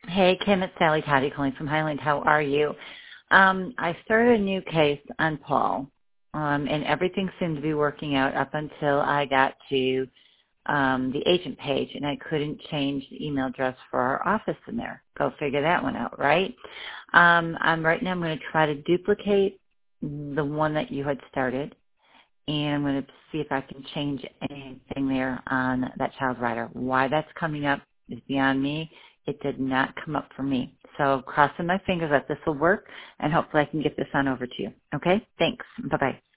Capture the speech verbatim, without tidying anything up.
Hey, Kim, it's Sally Toddy calling from Highland. How are you? Um, I started a new case on Paul, um, and everything seemed to be working out up until I got to um, the agent page, and I couldn't change the email address for our office in there. Go figure that one out, right? Um, I'm right now. I'm going to try to duplicate the one that you had started, and I'm going to see if I can change anything there on that child rider. Why that's coming up is beyond me. It did not come up for me. So crossing my fingers that this will work, and hopefully I can get this on over to you. Okay? Thanks. Bye-bye.